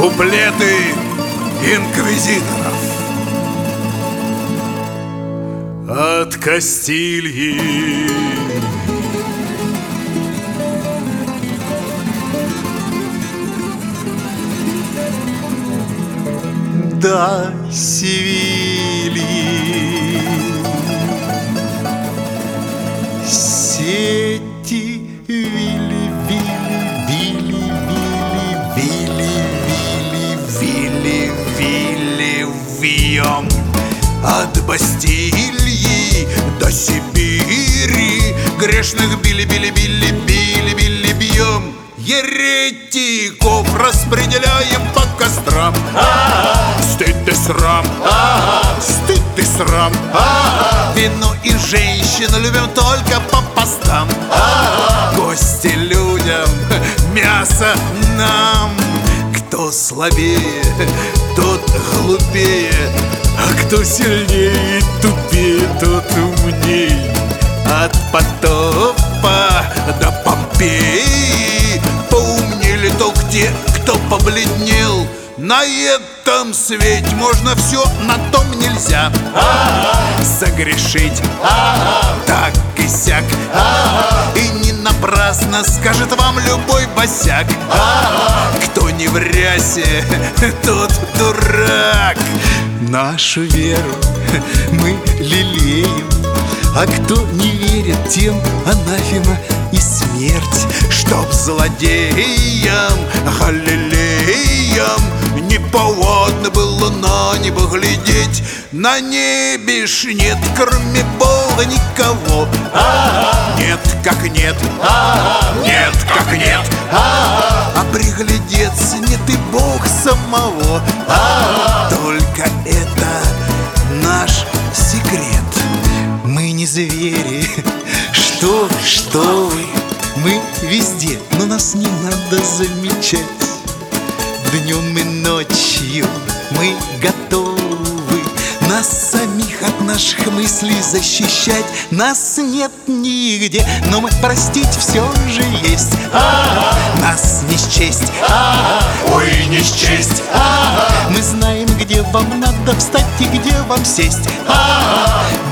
куплеты инквизиторов. От Кастильи до Севильи сети вили, вили, вили, вили, вили, вили, вили, вьем. От Бастилии до Сибири грешных били, били, били, били, били, бьем. Еретиков распределяем по кострам. Стыд и срам, стыд и срам. Вино и женщин любим только по постам. Гости людям, мясо нам. Кто слабее, тот глупее, а кто сильнее и тупее, тот умней. От Потопа до Помпеи поумнели только те, кто побледнел. На этом свете можно все, на том нельзя. Согрешить так и сяк. И не напрасно скажет вам любой босяк: кто не в рясе, тот дурак. Нашу веру мы лелеем, а кто не верит, тем анафема и смерть. Чтоб злодеям, галилеям не повадно было на небо глядеть. На небе ж нет, кроме Бога, никого. Нет, как нет, нет, как нет. А приглядеться нет и Бог самого. Только это наш секрет. Мы не звери, что вы. Мы везде, но нас не надо замечать. Днем и ночью мы готовы нас самих от наших мыслей защищать. Нас нет нигде, но мы простить все же есть. Нас не счесть, ой, не счесть. Мы знаем, где вам надо встать и где вам сесть.